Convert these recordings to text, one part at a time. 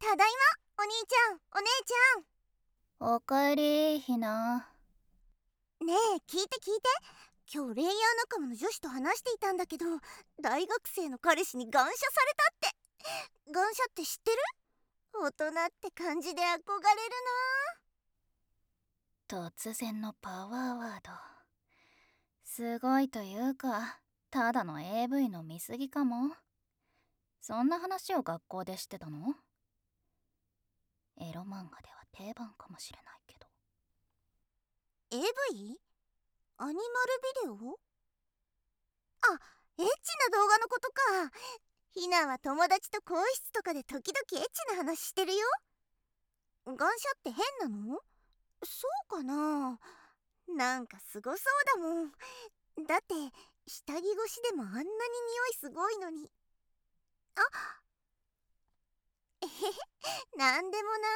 ただいま、お兄ちゃん、お姉ちおかえり、ひな。 ゃん。ねえ、聞いて聞いて。今日レイヤー仲間の女子と話していたんだけど、大学生の彼氏に感謝されたって。感謝って知ってる？大人って感じで憧れる突然のパワーワード。すごいというか、ただの AV の見過ぎかも。そんな話を学校でしてたの？エロ漫画では定番かもしれないけど。 な。 AV？ アニマルビデオ？あ、エッチな動画のことか。ひなは友達と更衣室とかで時々エッチな話してるよ。感謝って変なの？そうかな。なんかすごそうだもん。だって下着越しでもあんなに匂いすごいのに。あ、えへへ、なんでもない。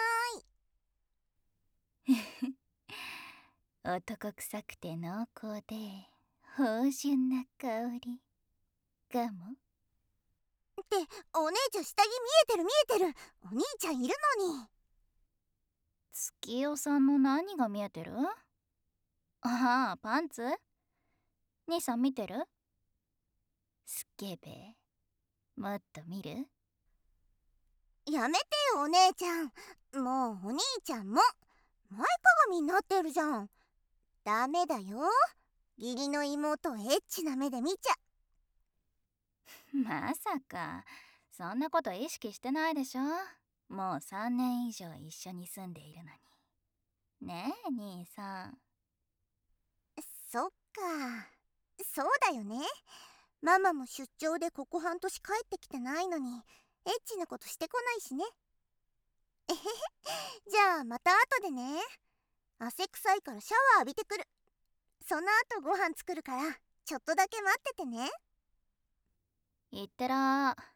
男臭くて濃厚で芳醇な香りかも。 ってお姉ちゃん下着見えてる見えてる。お兄ちゃんいるのに。 月代さんの何が見えてる？ああ、パンツ？兄さん見てる？スケベ。もっと見る？ やめてよお姉ちゃん。もうお兄ちゃんも前かがみになってるじゃん。ダメだよ。義理の妹をエッチな目で見ちゃ。 まさか、そんなこと意識してないでしょ？もう3年以上一緒に住んでいるのに。ねえ、兄さん。 そっか。そうだよね。ママも出張でここ半年帰ってきてないのにエッチなことしてこないしね。えへへ。じゃあまた後でね。汗臭いからシャワー浴びてくる。その後ご飯作るからちょっとだけ待っててね。 いってらー。